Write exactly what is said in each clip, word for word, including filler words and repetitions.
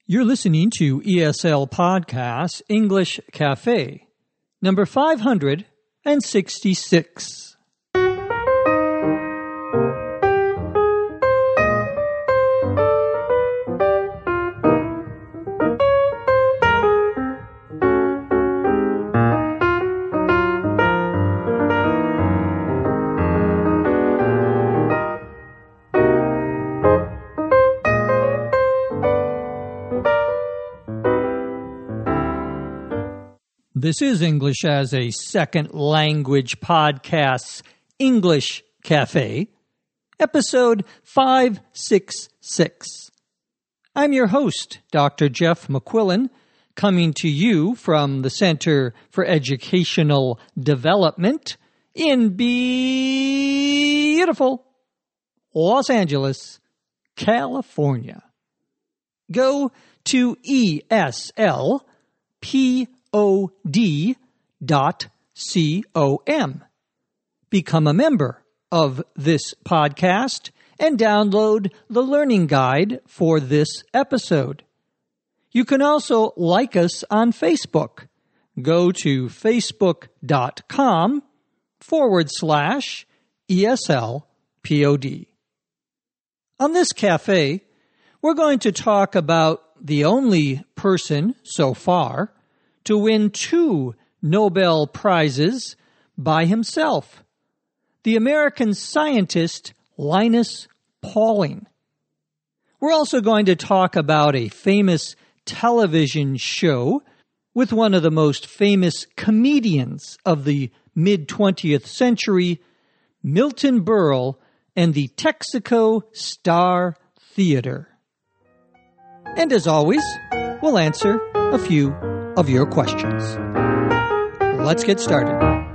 You're listening to E S L Podcast English Cafe, number five hundred sixty-six. This is English as a Second Language Podcast's English Cafe, episode five sixty-six. I'm your host, Doctor Jeff McQuillan, coming to you from the Center for Educational Development in beautiful Los Angeles, California. Go to E S L P O D dot com. Become a member of this podcast and download the learning guide for this episode. You can also like us on Facebook. Go to facebook.com forward slash ESLPOD. On this cafe, we're going to talk about the only person so far to win two Nobel Prizes by himself, the American scientist Linus Pauling. We're also going to talk about a famous television show with one of the most famous comedians of the mid-twentieth century, Milton Berle, and the Texaco Star Theater. And as always, we'll answer a few of your questions. Let's get started.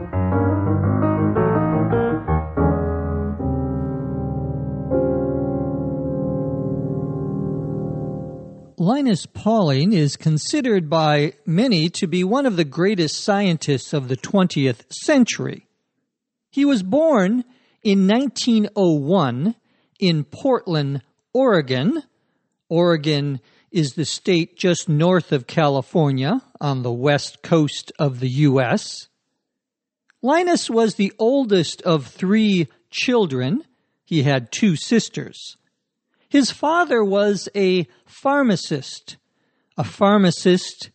Linus Pauling is considered by many to be one of the greatest scientists of the twentieth century. He was born in nineteen oh one in Portland, Oregon. Oregon is the state just north of California on the west coast of the U S. Linus was the oldest of three children. He had two sisters. His father was a pharmacist, a pharmacist,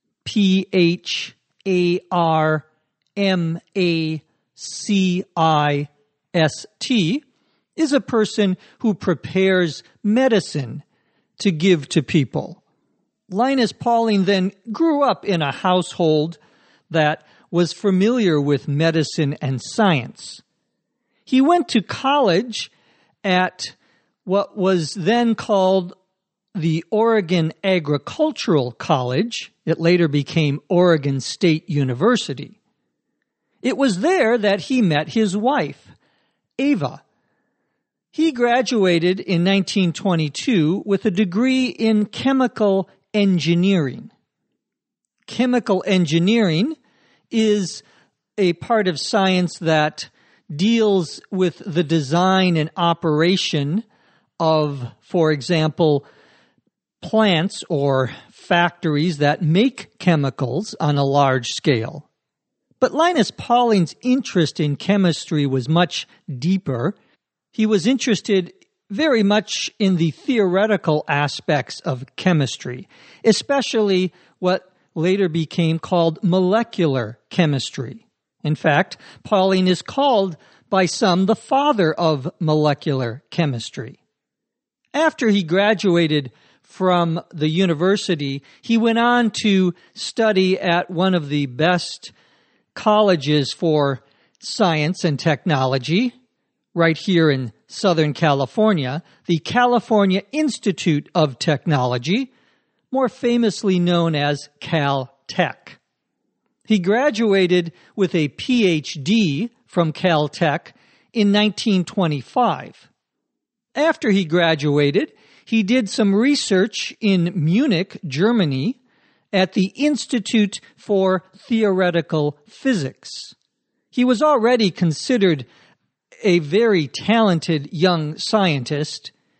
P H A R M A C I S T, is a person who prepares medicine to give to people. Linus Pauling then grew up in a household that was familiar with medicine and science. He went to college at what was then called the Oregon Agricultural College. It later became Oregon State University. It was there that he met his wife, Ava. He graduated in nineteen twenty-two with a degree in chemical engineering. Chemical engineering is a part of science that deals with the design and operation of, for example, plants or factories that make chemicals on a large scale. But Linus Pauling's interest in chemistry was much deeper. He was interested very much in the theoretical aspects of chemistry, especially what later became called molecular chemistry. In fact, Pauling is called by some the father of molecular chemistry. After he graduated from the university, he went on to study at one of the best colleges for science and technology, right here in Southern California, the California Institute of Technology, more famously known as Caltech. He graduated with a P H D from Caltech in nineteen twenty-five. After he graduated, he did some research in Munich, Germany, at the Institute for Theoretical Physics. He was already considered a very talented young scientist.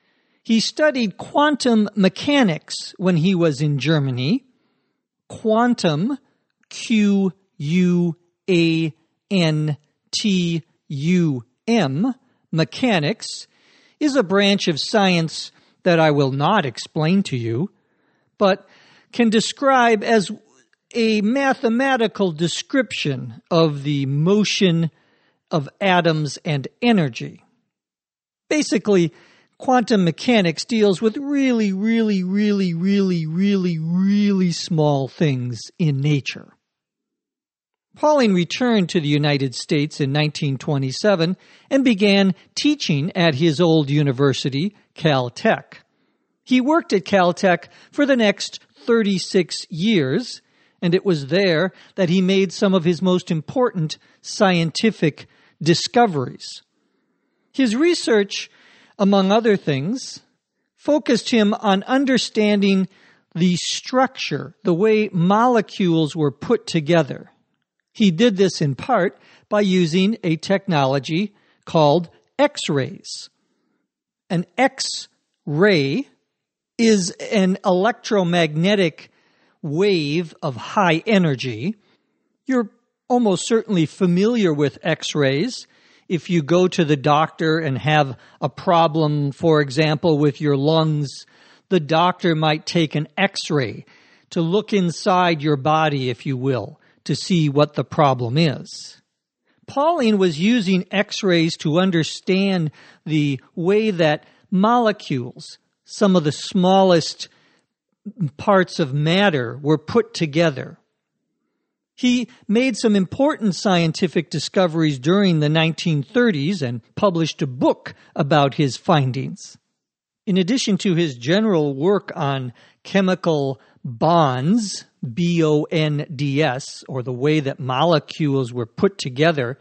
He studied quantum mechanics when he was in Germany. Quantum, Q U A N T U M, mechanics, is a branch of science that I will not explain to you, but can describe as a mathematical description of the motion of atoms and energy. Basically, quantum mechanics deals with really, really, really, really, really, really small things in nature. Pauling returned to the United States in nineteen twenty-seven and began teaching at his old university, Caltech. He worked at Caltech for the next thirty-six years, and it was there that he made some of his most important scientific discoveries. His research, among other things, focused him on understanding the structure, the way molecules were put together. He did this in part by using a technology called X-rays. An X-ray is an electromagnetic wave of high energy. You're almost certainly familiar with X-rays. If you go to the doctor and have a problem, for example, with your lungs, the doctor might take an X-ray to look inside your body, if you will, to see what the problem is. Pauling was using X-rays to understand the way that molecules, some of the smallest parts of matter, were put together. He made some important scientific discoveries during the nineteen thirties and published a book about his findings. In addition to his general work on chemical bonds, B O N D S, or the way that molecules were put together,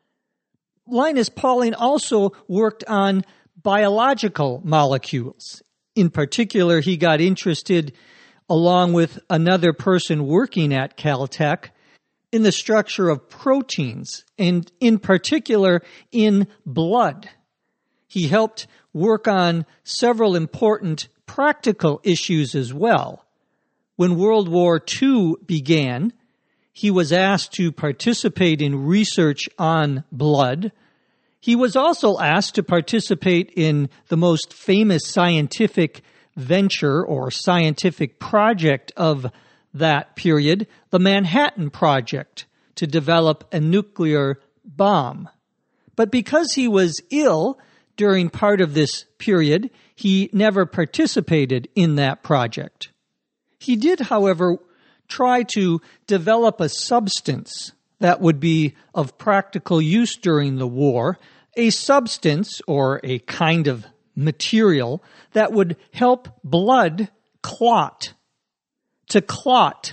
Linus Pauling also worked on biological molecules. In particular, he got interested, along with another person working at Caltech, in the structure of proteins, and in particular in blood. He helped work on several important practical issues as well. When World War Two began, he was asked to participate in research on blood. He was also asked to participate in the most famous scientific venture or scientific project of that period, the Manhattan Project, to develop a nuclear bomb. But because he was ill during part of this period, he never participated in that project. He did, however, try to develop a substance that would be of practical use during the war, a substance or a kind of material that would help blood clot. To clot,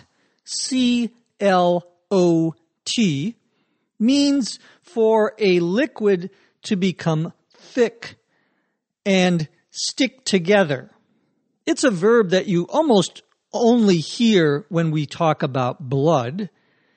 C L O T, means for a liquid to become thick and stick together. It's a verb that you almost only hear when we talk about blood.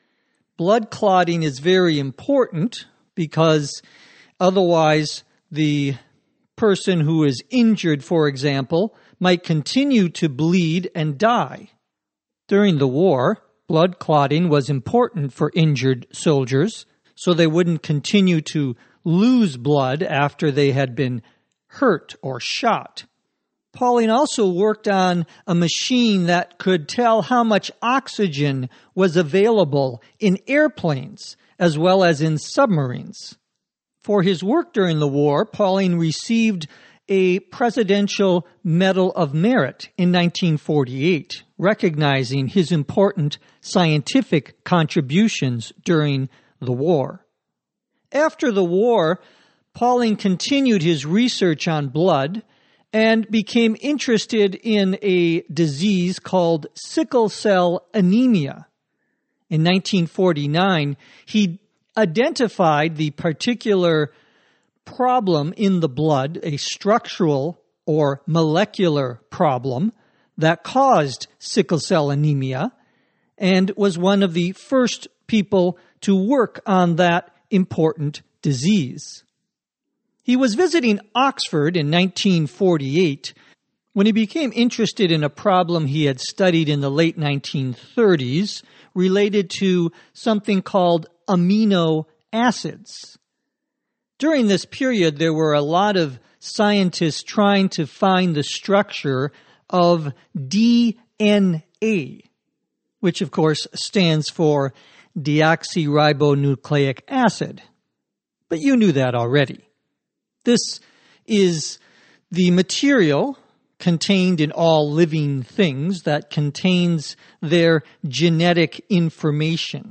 Blood clotting is very important because otherwise the person who is injured, for example, might continue to bleed and die. During the war, blood clotting was important for injured soldiers, so they wouldn't continue to lose blood after they had been hurt or shot. Pauling also worked on a machine that could tell how much oxygen was available in airplanes as well as in submarines. For his work during the war, Pauling received a Presidential Medal of Merit in nineteen forty-eight, recognizing his important scientific contributions during the war. After the war, Pauling continued his research on blood and became interested in a disease called sickle cell anemia. In nineteen forty-nine, he identified the particular problem in the blood, a structural or molecular problem that caused sickle cell anemia, and was one of the first people to work on that important disease. He was visiting Oxford in nineteen forty-eight when he became interested in a problem he had studied in the late nineteen thirties related to something called amino acids. During this period, there were a lot of scientists trying to find the structure of D N A, which of course stands for deoxyribonucleic acid. But you knew that already. This is the material contained in all living things that contains their genetic information.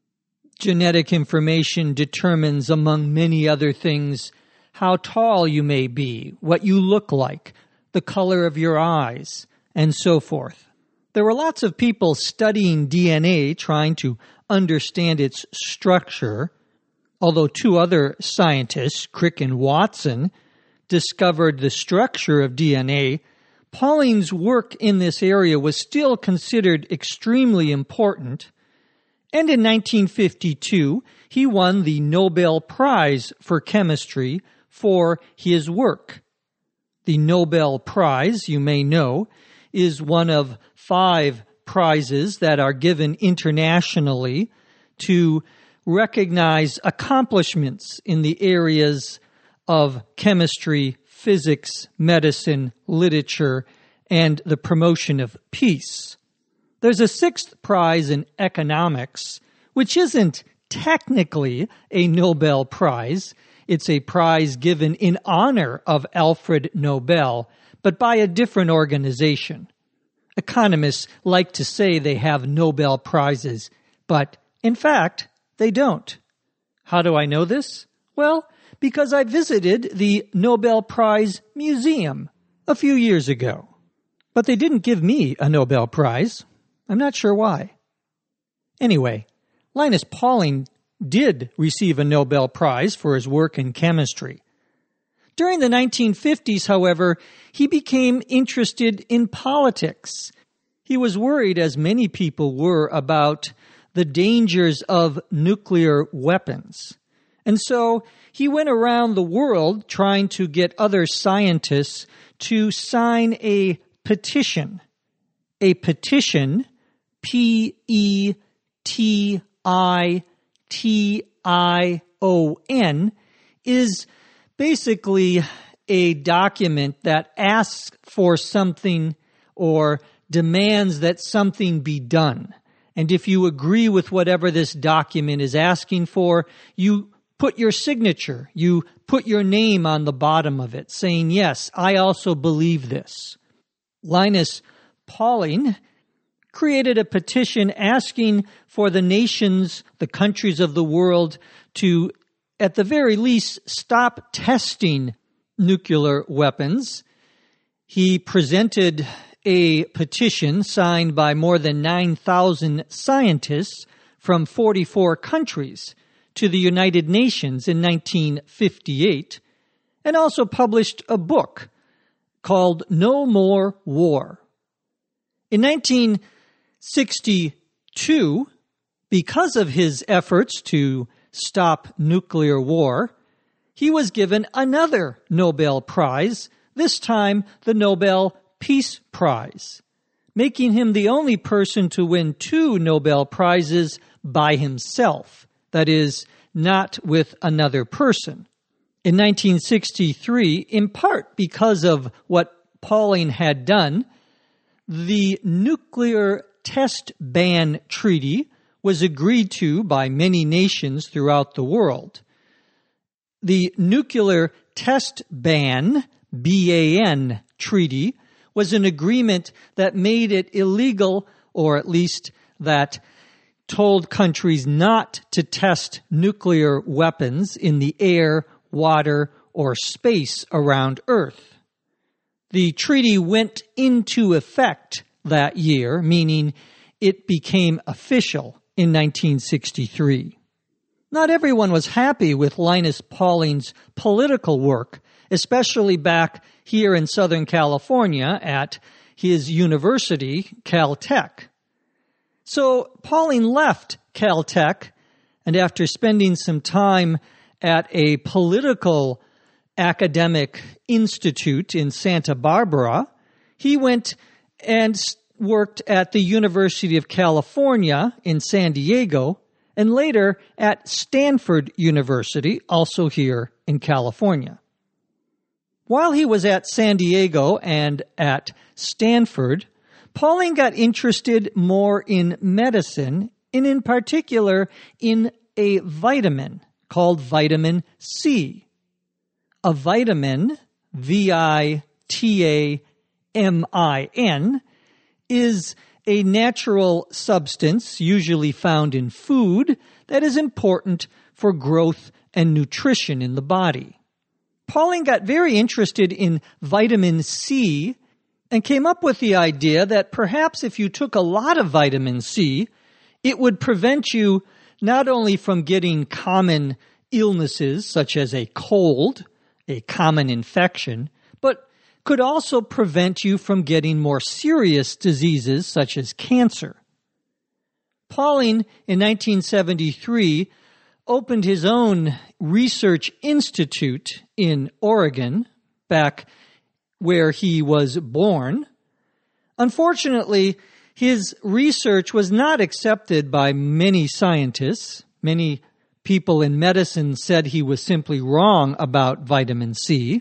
Genetic information determines, among many other things, how tall you may be, what you look like, the color of your eyes, and so forth. There were lots of people studying D N A, trying to understand its structure, although two other scientists, Crick and Watson, discovered the structure of D N A. Pauling's work in this area was still considered extremely important, and in nineteen fifty-two, he won the Nobel Prize for Chemistry for his work. The Nobel Prize, you may know, is one of five prizes that are given internationally to recognize accomplishments in the areas of chemistry, physics, medicine, literature, and the promotion of peace. There's a sixth prize in economics, which isn't technically a Nobel Prize. It's a prize given in honor of Alfred Nobel, but by a different organization. Economists like to say they have Nobel Prizes, but in fact, they don't. How do I know this? Well, because I visited the Nobel Prize Museum a few years ago. But they didn't give me a Nobel Prize. I'm not sure why. Anyway, Linus Pauling did receive a Nobel Prize for his work in chemistry. During the nineteen fifties, however, he became interested in politics. He was worried, as many people were, about the dangers of nuclear weapons. And so he went around the world trying to get other scientists to sign a petition. A petition, P E T I T I O N, is basically a document that asks for something or demands that something be done. And if you agree with whatever this document is asking for, you put your signature, you put your name on the bottom of it, saying, yes, I also believe this. Linus Pauling created a petition asking for the nations, the countries of the world, to, at the very least, stop testing nuclear weapons. He presented a petition signed by more than nine thousand scientists from forty-four countries to the United Nations in nineteen fifty-eight, and also published a book called No More War. In nineteen sixty-two, because of his efforts to stop nuclear war, he was given another Nobel Prize, this time the Nobel Peace Prize, making him the only person to win two Nobel Prizes by himself, that is, not with another person. In nineteen sixty-three, in part because of what Pauling had done, the Nuclear Test Ban Treaty was agreed to by many nations throughout the world. The Nuclear Test Ban, B A N Treaty, was an agreement that made it illegal, or at least that told countries not to test nuclear weapons in the air, water, or space around Earth. The treaty went into effect that year, meaning it became official in nineteen sixty-three. Not everyone was happy with Linus Pauling's political work, especially back here in Southern California at his university, Caltech. So Pauling left Caltech, and after spending some time at a political academic institute in Santa Barbara. He went and worked at the University of California in San Diego, and later at Stanford University, also here in California. While he was at San Diego and at Stanford, Pauling got interested more in medicine, and in particular in a vitamin called vitamin C. A vitamin, V I T A M I N, is a natural substance usually found in food that is important for growth and nutrition in the body. Pauling got very interested in vitamin C and came up with the idea that perhaps if you took a lot of vitamin C, it would prevent you not only from getting common illnesses such as a cold, a common infection, but could also prevent you from getting more serious diseases such as cancer. Pauling, in nineteen seventy-three, opened his own research institute in Oregon, back where he was born. Unfortunately, his research was not accepted by many scientists. Many people in medicine said he was simply wrong about vitamin C.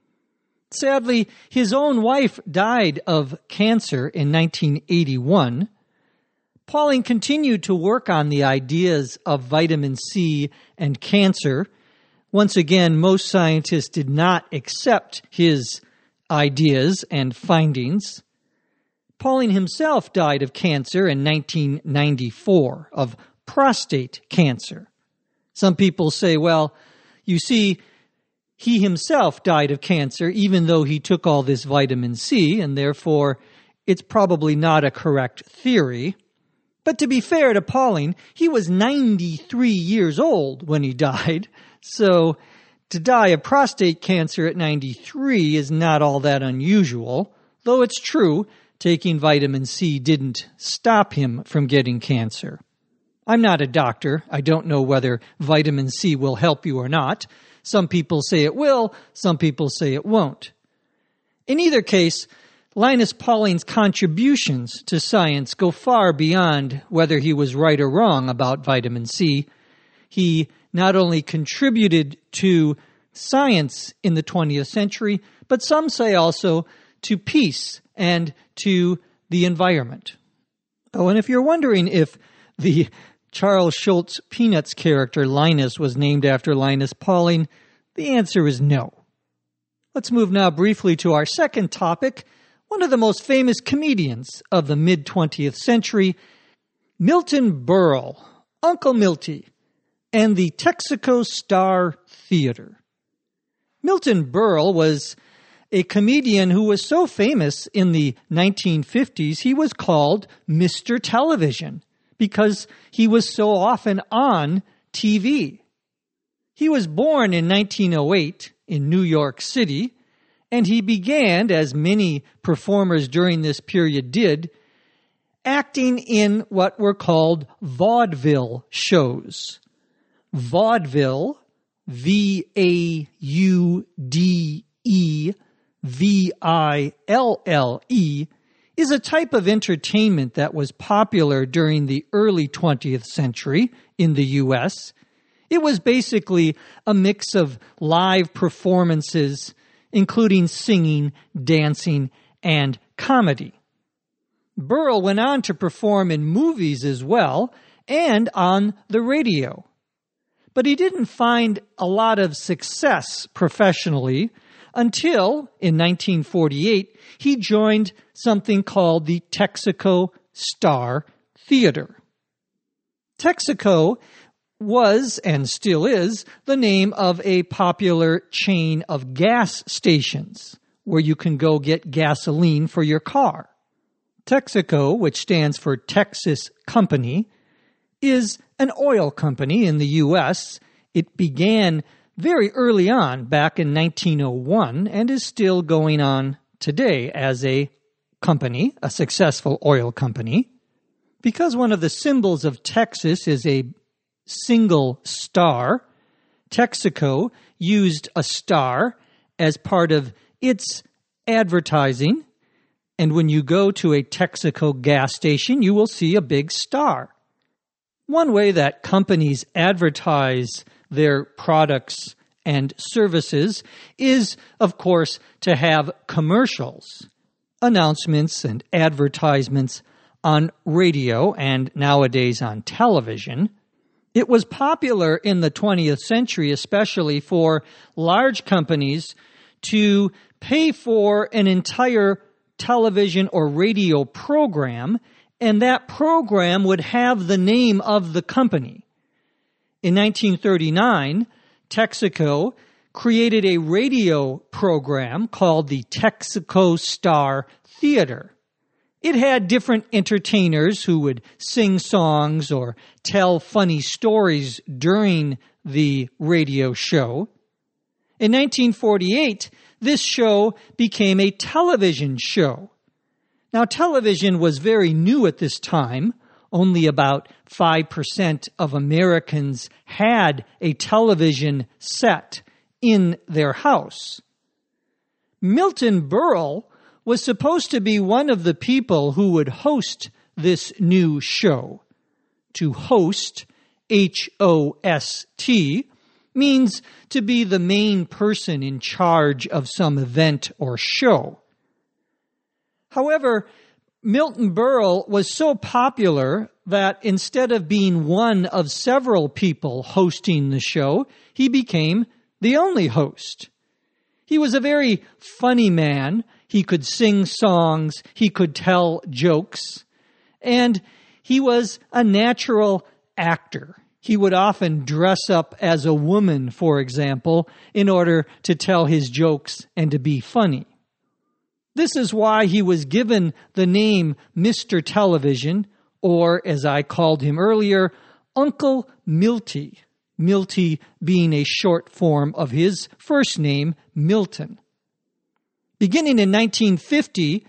Sadly, his own wife died of cancer in nineteen eighty-one. Pauling continued to work on the ideas of vitamin C and cancer. Once again, most scientists did not accept his ideas and findings. Pauling himself died of cancer in nineteen ninety-four, of prostate cancer. Some people say, well, you see, he himself died of cancer even though he took all this vitamin C, and therefore it's probably not a correct theory. But to be fair to Pauling, he was ninety-three years old when he died, so to die of prostate cancer at ninety-three is not all that unusual, though it's true, taking vitamin C didn't stop him from getting cancer. I'm not a doctor. I don't know whether vitamin C will help you or not. Some people say it will, some people say it won't. In either case, Linus Pauling's contributions to science go far beyond whether he was right or wrong about vitamin C. He not only contributed to science in the twentieth century, but some say also to peace and to the environment. Oh, and if you're wondering if the Charles Schulz Peanuts character Linus was named after Linus Pauling, the answer is no. Let's move now briefly to our second topic, one of the most famous comedians of the mid-twentieth century, Milton Berle, Uncle Milty, and the Texaco Star Theater. Milton Berle was a comedian who was so famous in the nineteen fifties, he was called Mister Television, because he was so often on T V. He was born in nineteen oh eight in New York City, and he began, as many performers during this period did, acting in what were called vaudeville shows. Vaudeville, V A U D E V I L L E, is a type of entertainment that was popular during the early twentieth century in the U S. It was basically a mix of live performances, including singing, dancing, and comedy. Berle went on to perform in movies as well and on the radio. But he didn't find a lot of success professionally until, in nineteen forty-eight, he joined something called the Texaco Star Theater. Texaco was, and still is, the name of a popular chain of gas stations where you can go get gasoline for your car. Texaco, which stands for Texas Company, is an oil company in the U S. It began very early on, back in nineteen oh one, and is still going on today as a company, a successful oil company. Because one of the symbols of Texas is a single star, Texaco used a star as part of its advertising. And when you go to a Texaco gas station, you will see a big star. One way that companies advertise their products and services is, of course, to have commercials, announcements and advertisements on radio and nowadays on television. It was popular in the twentieth century, especially for large companies, to pay for an entire television or radio program, and that program would have the name of the company. In nineteen thirty-nine, Texaco created a radio program called the Texaco Star Theater. It had different entertainers who would sing songs or tell funny stories during the radio show. In nineteen forty-eight, this show became a television show. Now, television was very new at this time. Only about five percent of Americans had a television set in their house. Milton Berle was supposed to be one of the people who would host this new show. To host, H O S T, means to be the main person in charge of some event or show. However, Milton Berle was so popular that instead of being one of several people hosting the show, he became the only host. He was a very funny man. He could sing songs, he could tell jokes, and he was a natural actor. He would often dress up as a woman, for example, in order to tell his jokes and to be funny. This is why he was given the name Mister Television, or, as I called him earlier, Uncle Milty, Milty being a short form of his first name, Milton. Beginning in nineteen fifty,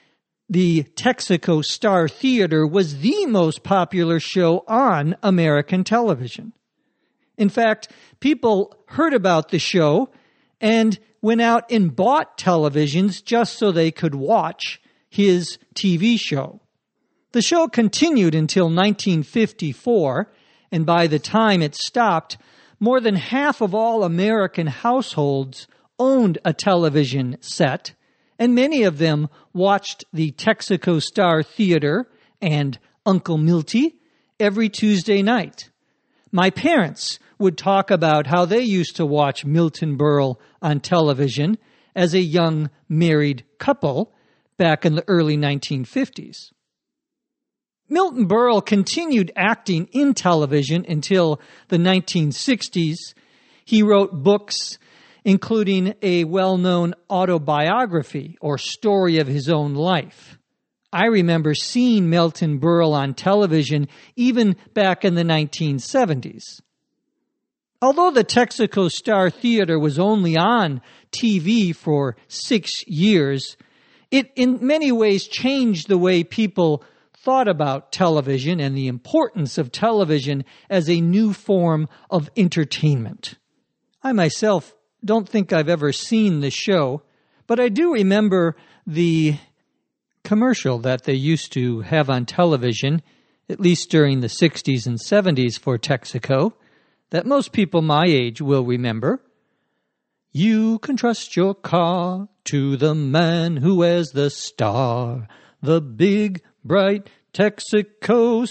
the Texaco Star Theater was the most popular show on American television. In fact, people heard about the show and went out and bought televisions just so they could watch his T V show. The show continued until nineteen fifty-four, and by the time it stopped, more than half of all American households owned a television set, and many of them watched the Texaco Star Theater and Uncle Milty every Tuesday night. My parents would talk about how they used to watch Milton Berle on television as a young married couple back in the early nineteen fifties. Milton Berle continued acting in television until the nineteen sixties. He wrote books, including a well-known autobiography or story of his own life. I remember seeing Milton Berle on television even back in the nineteen seventies. Although the Texaco Star Theater was only on T V for six years, it in many ways changed the way people thought about television and the importance of television as a new form of entertainment. I myself don't think I've ever seen the show, but I do remember the commercial that they used to have on television, at least during the sixties and seventies for Texaco, that most people my age will remember. You can trust your car to the man who wears the star, the big, bright Texaco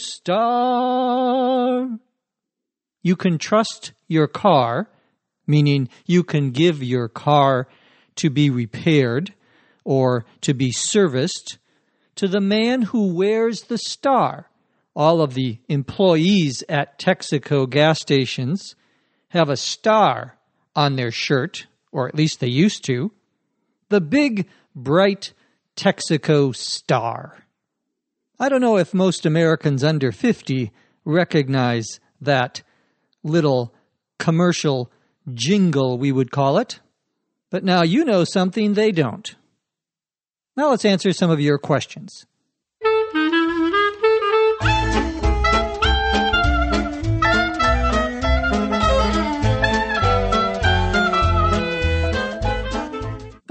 Star. You can trust your car, meaning you can give your car to be repaired or to be serviced, to the man who wears the star. All of the employees at Texaco gas stations have a star on their shirt, or at least they used to. The big, bright Texaco Star. I don't know if most Americans under fifty recognize that little commercial jingle, we would call it. But now you know something they don't. Now let's answer some of your questions.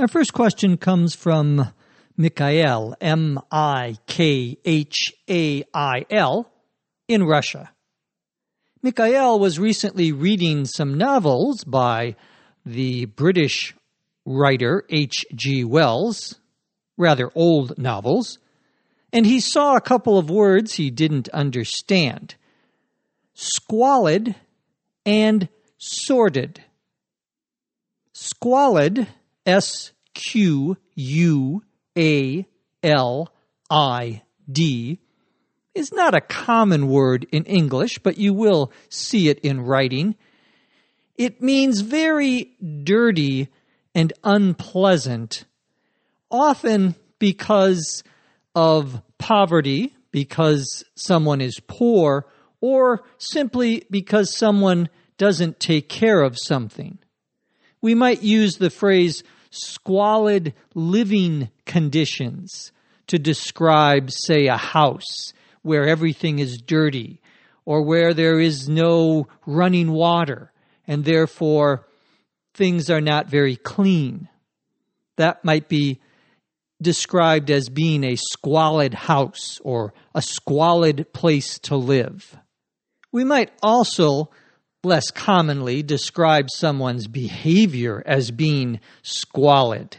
Our first question comes from Mikhail, M I K H A I L, in Russia. Mikhail was recently reading some novels by the British writer H G Wells, rather old novels, and he saw a couple of words he didn't understand: squalid and sordid. Squalid, S Q U A L I D, is not a common word in English, but you will see it in writing. It means very dirty and unpleasant, often because of poverty, because someone is poor, or simply because someone doesn't take care of something. We might use the phrase squalid living conditions to describe, say, a house where everything is dirty, or where there is no running water, and therefore things are not very clean. That might be described as being a squalid house or a squalid place to live. We might also, less commonly, describe someone's behavior as being squalid.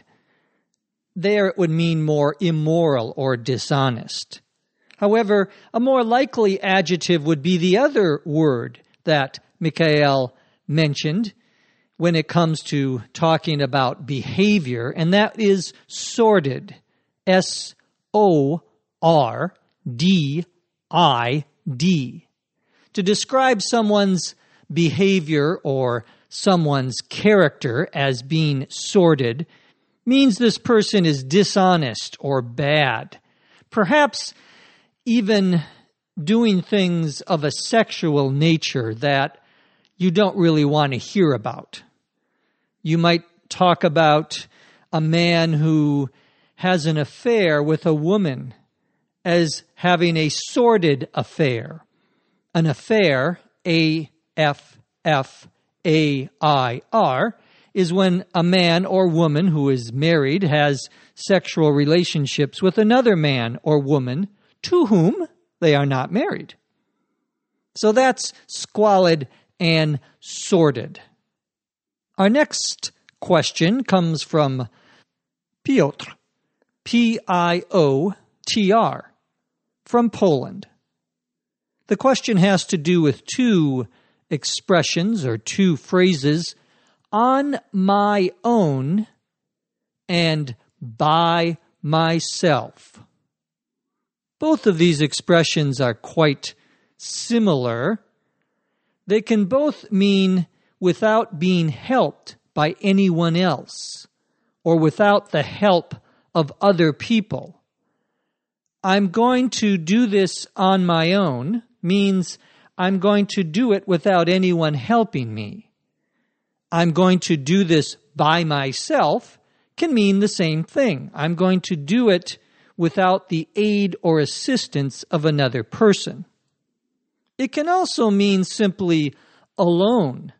There it would mean more immoral or dishonest. However, a more likely adjective would be the other word that Mikhail mentioned when it comes to talking about behavior, and that is sordid. S O R D I D. To describe someone's behavior or someone's character as being sordid means this person is dishonest or bad. Perhaps even doing things of a sexual nature that you don't really want to hear about. You might talk about a man who has an affair with a woman as having a sordid affair. An affair, A F F A I R, is when a man or woman who is married has sexual relationships with another man or woman to whom they are not married. So that's squalid and sordid. Our next question comes from Piotr, P I O T R, from Poland. The question has to do with two expressions or two phrases, on my own and by myself. Both of these expressions are quite similar. They can both mean without being helped by anyone else or without the help of other people. I'm going to do this on my own means I'm going to do it without anyone helping me. I'm going to do this by myself can mean the same thing. I'm going to do it without the aid or assistance of another person. It can also mean simply alone.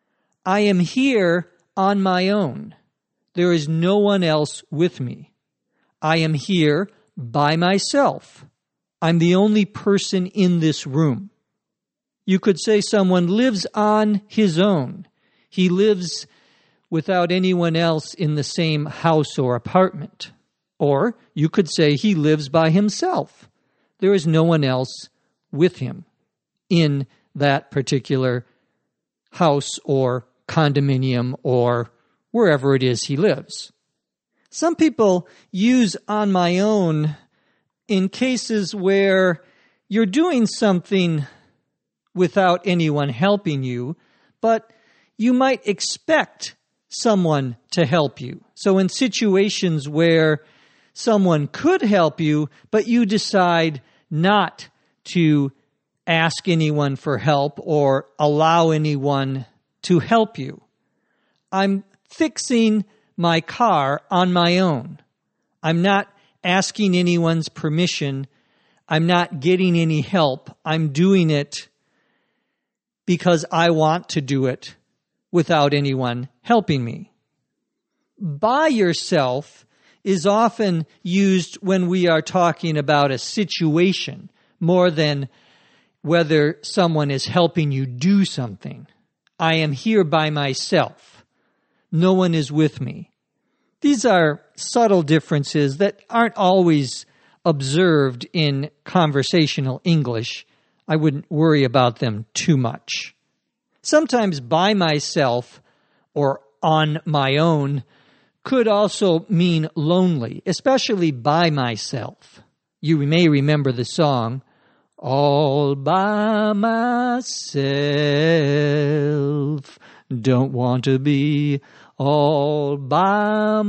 I am here on my own. There is no one else with me. I am here by myself. I'm the only person in this room. You could say someone lives on his own. He lives without anyone else in the same house or apartment. Or you could say he lives by himself. There is no one else with him in that particular house or condominium or wherever it is he lives. Some people use on my own in cases where you're doing something without anyone helping you, but you might expect someone to help you. So in situations where someone could help you, but you decide not to ask anyone for help or allow anyone to help you. I'm fixing my car on my own. I'm not asking anyone's permission. I'm not getting any help. I'm doing it because I want to do it without anyone helping me. by yourself is often used when we are talking about a situation more than whether someone is helping you do something. I am here by myself. No one is with me. These are subtle differences that aren't always observed in conversational English. I wouldn't worry about them too much. Sometimes by myself or on my own could also mean lonely, especially by myself. You may remember the song, all by myself, don't want to be all by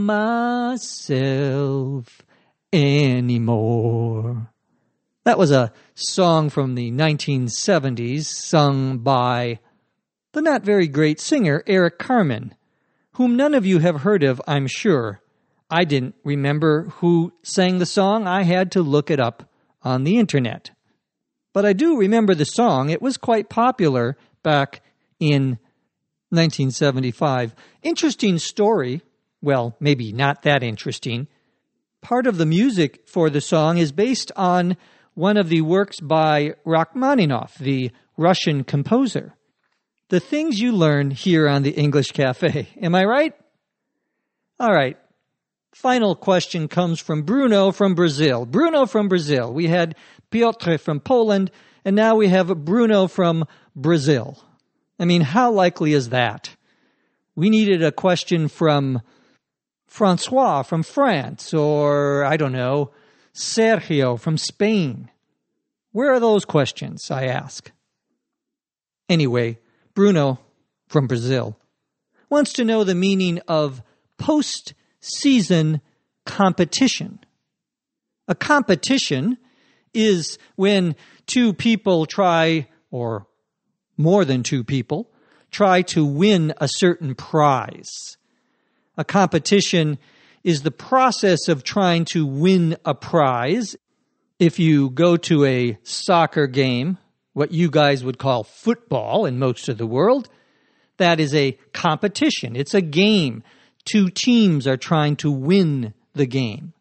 myself anymore. That was a song from the nineteen seventies sung by the not very great singer Eric Carmen, whom none of you have heard of, I'm sure. I didn't remember who sang the song. I had to look it up on the internet. But I do remember the song. It was quite popular back in nineteen seventy-five. Interesting story. Well, maybe not that interesting. Part of the music for the song is based on one of the works by Rachmaninoff, the Russian composer. The things you learn here on the English Cafe. Am I right? All right. Final question comes from Bruno from Brazil. Bruno from Brazil. We had Piotr from Poland, and now we have Bruno from Brazil. I mean, how likely is that? We needed a question from Francois from France, or, I don't know, Sergio from Spain. Where are those questions, I ask? Anyway, Bruno from Brazil wants to know the meaning of post-season competition. A competition is when two people try, or more than two people, try to win a certain prize. A competition is the process of trying to win a prize. If you go to a soccer game, what you guys would call football in most of the world, that is a competition. It's a game. Two teams are trying to win the game.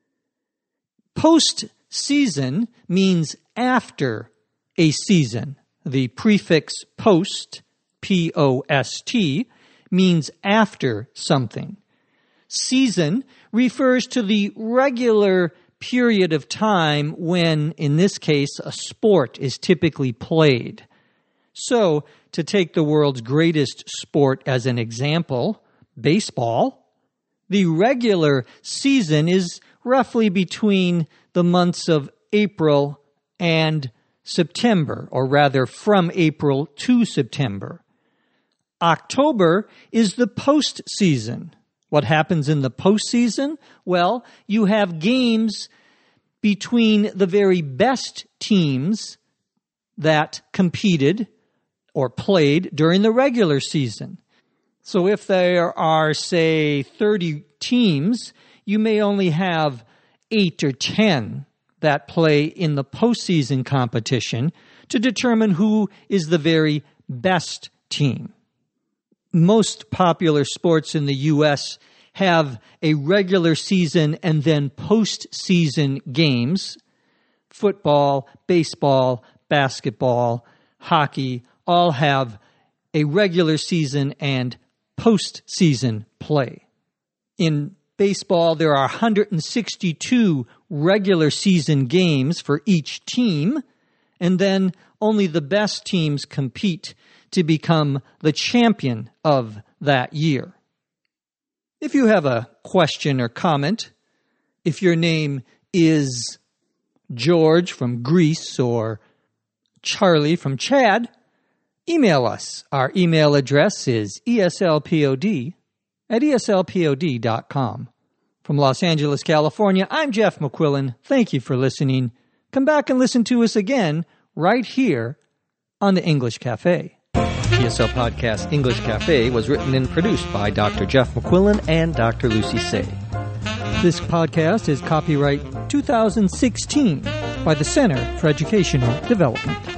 Post-season means after a season. The prefix post, P O S T, means after something. Season refers to the regular period of time when, in this case, a sport is typically played. So, to take the world's greatest sport as an example, baseball, the regular season is roughly between the months of April and September, or rather from April to September. October is the postseason. What happens in the postseason? Well, you have games between the very best teams that competed or played during the regular season. So if there are, say, thirty teams, you may only have eight or ten that play in the postseason competition to determine who is the very best team. Most popular sports in the U S have a regular season and then postseason games. Football, baseball, basketball, hockey all have a regular season and postseason play. In baseball, there are one hundred sixty-two regular season games for each team, and then only the best teams compete to become the champion of that year. If you have a question or comment, if your name is George from Greece or Charlie from Chad, email us. Our email address is eslpod at eslpod dot com. From Los Angeles, California, I'm Jeff McQuillan. Thank you for listening. Come back and listen to us again right here on the English Cafe. E S L Podcast English Cafe was written and produced by Doctor Jeff McQuillan and Doctor Lucy Say. This podcast is copyright two thousand sixteen by the Center for Educational Development.